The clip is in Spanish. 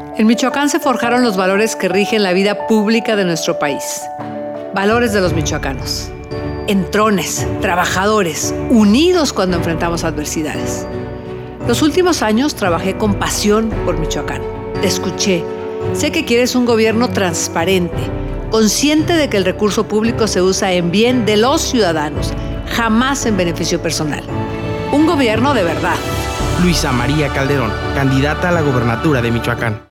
En Michoacán se forjaron los valores que rigen la vida pública de nuestro país. Valores de los michoacanos. Entrones, trabajadores, unidos cuando enfrentamos adversidades. Los últimos años trabajé con pasión por Michoacán. Te escuché. Sé que quieres un gobierno transparente, consciente de que el recurso público se usa en bien de los ciudadanos, jamás en beneficio personal. Un gobierno de verdad. Luisa María Calderón, candidata a la gobernatura de Michoacán.